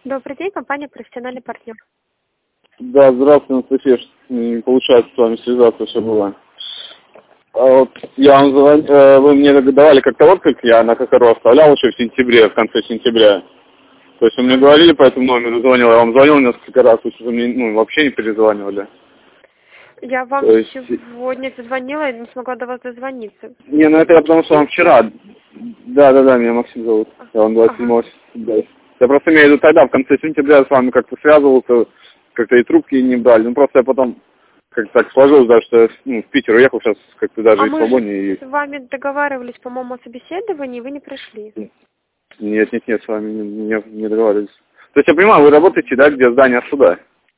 Добрый день, компания «Профессиональный партнер». Да, здравствуйте, Анастасия. Не получается с вами связаться, все было. А вот я вам звоню, вы мне давали как-то отклик, я на ККРУ оставлял еще в сентябре, в конце сентября. То есть вы мне говорили по этому номеру, звонил, я вам звонил несколько раз, вы мне вообще не перезванивали. Я вам То есть... сегодня позвонила и не смогла до вас дозвониться. Не, ну это я потому что вам вчера... Да, меня Максим зовут. Я вам 27-го сентября. Я просто имею в виду тогда, в конце сентября с вами как-то связывался, как-то и трубки не брали. Ну просто я потом как-то так сложилось, даже что я в Питер уехал, сейчас как-то даже и свободнее. Мы с вами договаривались, по-моему, о собеседовании, вы не пришли. Нет, с вами не договаривались. То есть я понимаю, вы работаете, да, где здание суда?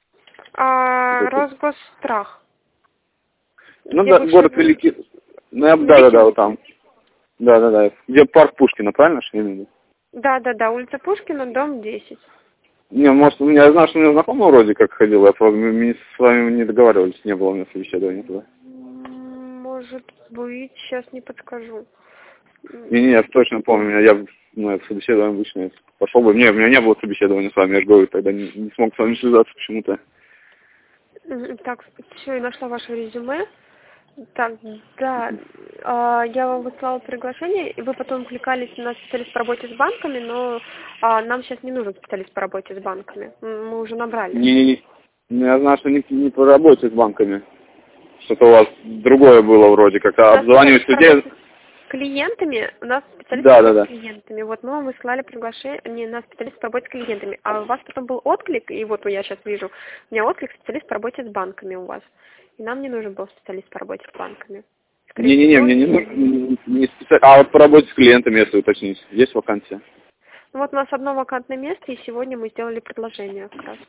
Росгосстрах. Ну да, город Великий. Ну, да, вот там. Да. Где парк Пушкина, правильно, что я имею в виду? Да, улица Пушкина, дом 10. Не, может, я знаю, что у меня знакомый вроде как ходил, я просто с вами не договаривались, не было у меня собеседования туда. Может быть, сейчас не подскажу. Я точно помню, я в собеседование обычно пошел бы, у меня не было собеседования с вами, я же говорю, тогда не смог с вами связаться почему-то. Так, все, я нашла ваше резюме. Так, да, я вам высылала приглашение, и вы потом кликались на специалист по работе с банками, но нам сейчас не нужен специалист по работе с банками. Мы уже набрали. Не, я знаю, что не по работе с банками. Что-то у вас другое было вроде, как-то обзванивать людей. С клиентами, у нас специалист с клиентами. Вот мы вам высылали приглашение на специалист по работе с клиентами. А у вас потом был отклик, и вот я сейчас вижу, у меня отклик специалист по работе с банками у вас. И нам не нужен был специалист по работе с банками. Мне не нужен, не специалист, а вот по работе с клиентами, если уточнить, есть вакансия? Ну вот у нас одно вакантное место, и сегодня мы сделали предложение как раз.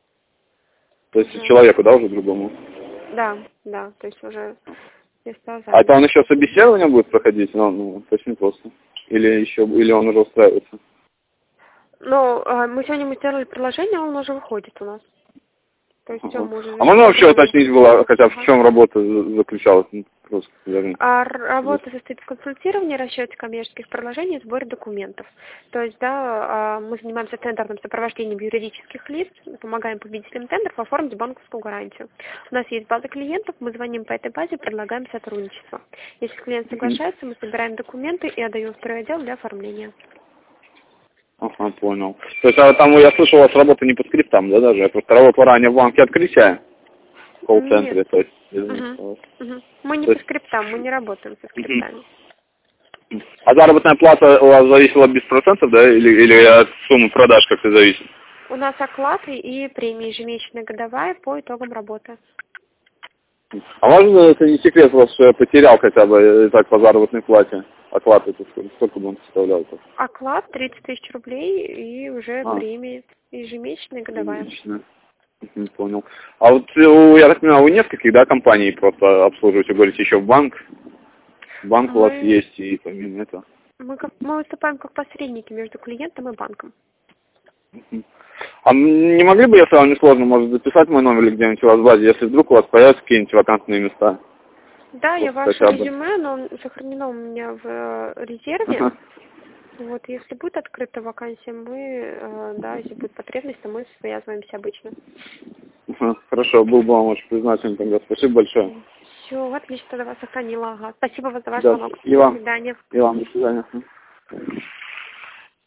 То есть человеку, да, уже другому? Да, то есть уже места заняты. А это он еще собеседование будет проходить? Ну, то есть не просто. Или он уже устраивается? Ну, мы сегодня сделали предложение, он уже выходит у нас. То есть все, мы уже... А можно вообще уточнить было, хотя в чем работа заключалась? Работа состоит в консультировании, расчете коммерческих предложений и сборе документов. То есть, мы занимаемся тендерным сопровождением юридических лиц, помогаем победителям тендеров оформить банковскую гарантию. У нас есть база клиентов, мы звоним по этой базе, предлагаем сотрудничество. Если клиент соглашается, мы собираем документы и отдаем в стройотдел для оформления. Ага, понял. То есть, там, я слышал, у вас работа не по скриптам, да, даже? Я просто работал ранее в банке открытия, в колл-центре, то есть... Мы не по скриптам, мы не работаем со скриптами. А заработная плата у вас зависела без процентов, да, или от суммы продаж как-то зависит? У нас оклады и премии ежемесячная годовая по итогам работы. А можно, это не секрет, что я потерял хотя бы так по заработной плате? Оклад это сколько бы он составлял? Оклад 30 тысяч рублей и уже премии ежемесячная годовая. Понял. А вот, я так понимаю, вы нескольких, да, компаний просто обслуживаете, говорите, еще в банк? Банк у вас есть, и помимо этого? Мы выступаем как посредники между клиентом и банком. А не могли бы, если вам не сложно, может, записать мой номер или где-нибудь у вас в базе, если вдруг у вас появятся какие-нибудь вакантные места? Да, я ваше резюме, но сохранено у меня в резерве. Вот, если будет открыта вакансия, если будет потребность, то мы связываемся обычно. Хорошо, был бы вам очень признателен тогда. Спасибо большое. Все, отлично, тогда вас сохранила. Спасибо за ваш звонок. И вам. До свидания. И вам, до свидания.